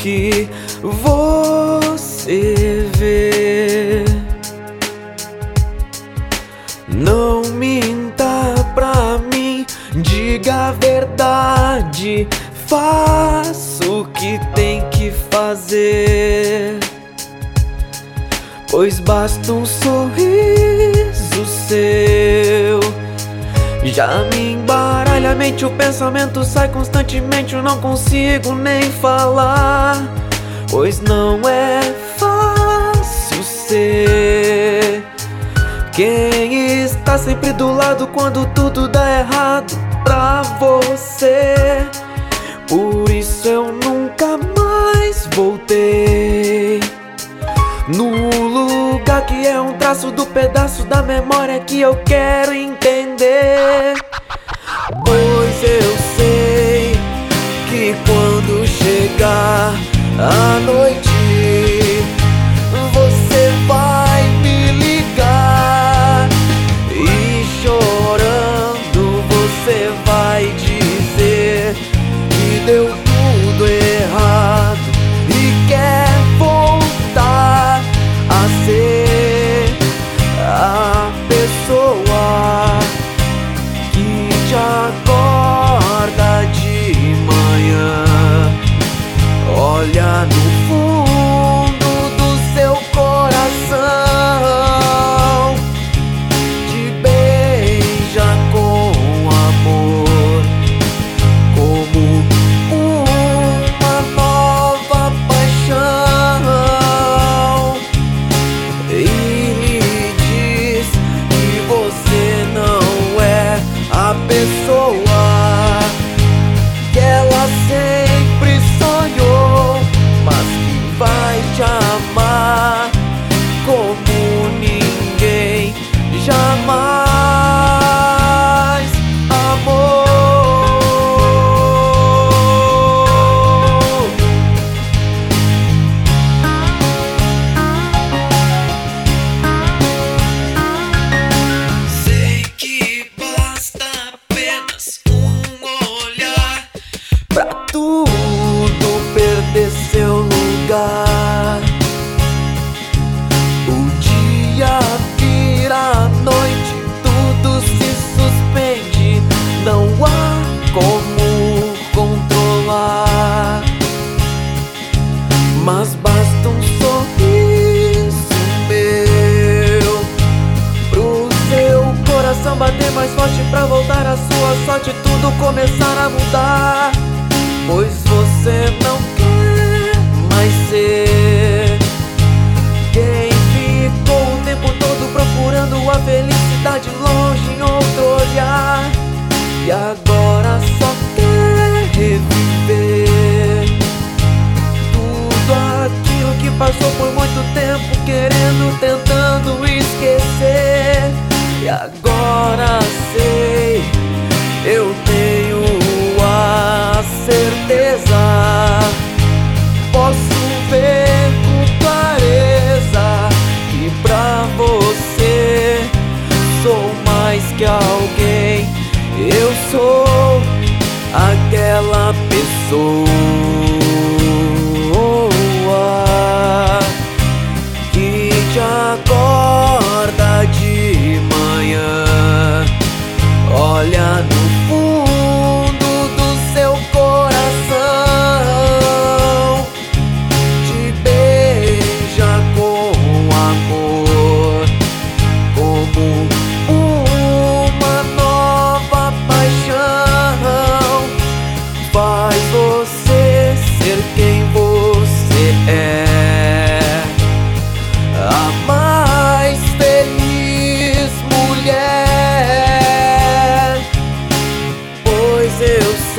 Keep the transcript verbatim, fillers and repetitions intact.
que você vê. Não minta pra mim, diga a verdade, faça o que tem que fazer, pois basta um sorriso seu. Já me embaralha a mente, o pensamento sai constantemente, eu não consigo nem falar, pois não é fácil ser quem está sempre do lado quando tudo dá errado pra você. Por isso eu nunca mais voltei no lugar que é um traço do pedaço da memória que eu quero entender. Pois eu sei que quando chegar a noite você vai me ligar e chorando você vai dizer que deu tudo errado e quer voltar a ser a pessoa que te acorda de manhã, olha no fundo do seu coração, te beija com amor, como uma nova paixão, e lhe diz que você não é a pessoa que ela sempre sonhou, mas que vai te amar como ninguém jamais amou. Sei que basta apenas um olhar pra tudo perder seu lugar. O dia vira a noite, tudo se suspende, não há como controlar, mas basta um sorriso meu pro seu coração bater mais forte pra voltar a sua sorte, tudo começar a mudar, pois você não quer mais ser quem ficou o tempo todo procurando a felicidade longe em outro olhar, e agora só quer reviver tudo aquilo que passou por muito tempo, querendo, tentando esquecer. E agora sei, eu tenho a certeza, posso ver com clareza que pra você sou mais que alguém, eu sou aquela pessoa que te acorda de manhã, olha no fundo do seu coração, te beija com amor, como uma nova paixão, faz você ser quem você é, a mais feliz mulher, pois eu